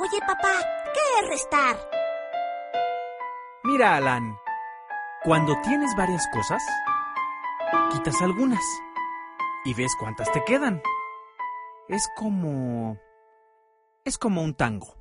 Oye, papá, ¿qué es restar? Mira, Alan, cuando tienes varias cosas, quitas algunas y ves cuántas te quedan. Es como un tango.